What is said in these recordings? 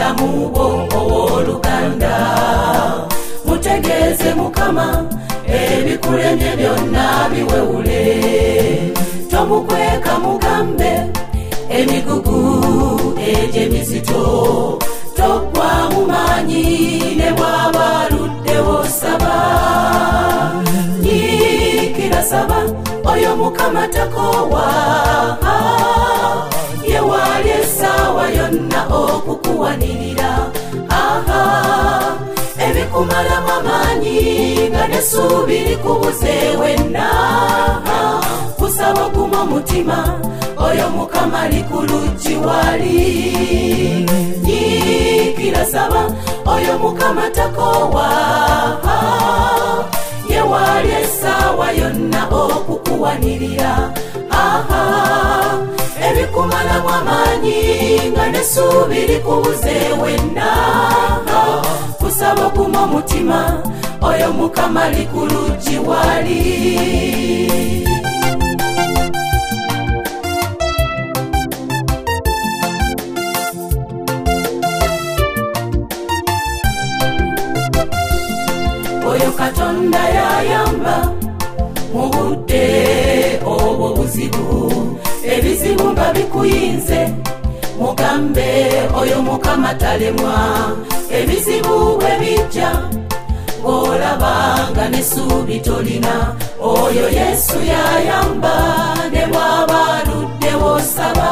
bulamu bwo owooluganda. Mutegeeze Mukama ebikulemye byonna biwewule. Tomukweka mugambe emigugu egy'emizito. Togwa mu maanyi ne bw'aba aluddewo saba. Nyiikira saba oyo Mukama takoowa. Ye waali essaawa yonna okukuwanirira. Ebikumalamu amaanyi nga n'essuubi likubuze wenna. Kusaba guma omutima oyo Mukama ali ku luggi wali. Nyiikira saba oyo Mukama takoowa. Ye waali essaawa yonna okukuwanirira. Ebikumalamu amaanyi nga n'essuubi likubuze wenna. Kusaba guma omutima oyo Mukama ali ku luggi wali. Oyo Katonda yayamba mu budde obwo buzibu. Ebizibu nga bikuyinze mugambe oyo Mukama talemwa. Ebizibu bwe bijja ng'olabanga n'essuubi tolina. Oyo Yesu yayamba ne bw'aba aluddewo saba.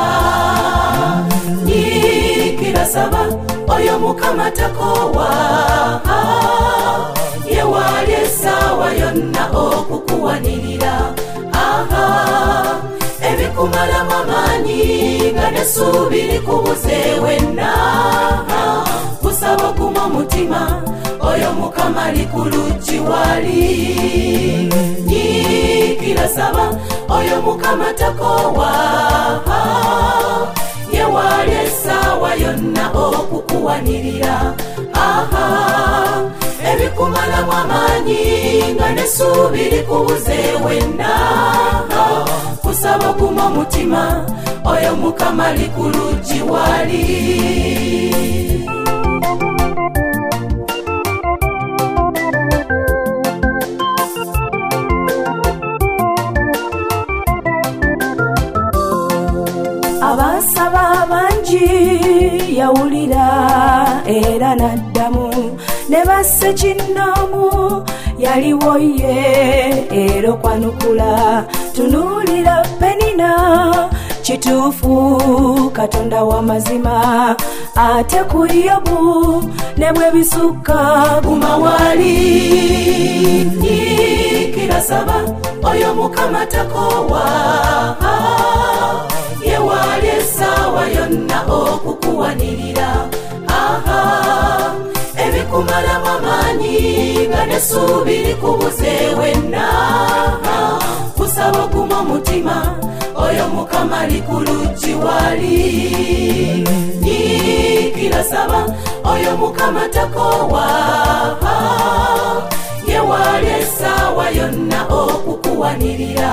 Nyiikira saba oyo Mukama takoowa. Ye waali essaawa yonna okukuwanirira. Ebikumalamu amaanyi nga n'essuubi likubuze wenna. Kusaba guma omutima oyo Mukama ali ku luggi wali. Nyiikira saba oyo Mukama takoowa. Ye waali essaawa yonna okukuwanirira. Ebikumalamu amaanyi nga n'essuubi likubuze wenna. Kusaba guma omutima oyo Mukama ali ku luggi wali. Abasaba bangi yawulira era n'addamu. Ne basse kinnamu yaliwo ye era okwanukula. Tunuulira Penina kituufu Katonda w'amazima. Ate ku Yobu ne bwe bisukka guma wali. Nyiikira saba oyo Mukama takoowa. Ye waali essaawa yonna okukuwanirira. Ebikumalamu amaanyi nga n'essuubi likubuze wenna. Kusaba guma omutima oyo Mukama ali ku luggi wali. Nyiikira saba oyo Mukama takoowa. Ye waali essaawa yonna okukuwanirira.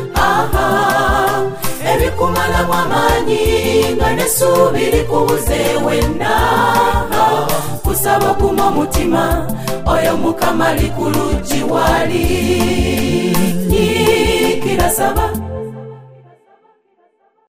Ebikumalamu amaanyi nga n'essuubi likubuze wenna. Kusaba guma omutima oyo Mukama ali ku luggi wali. Nyiikira saba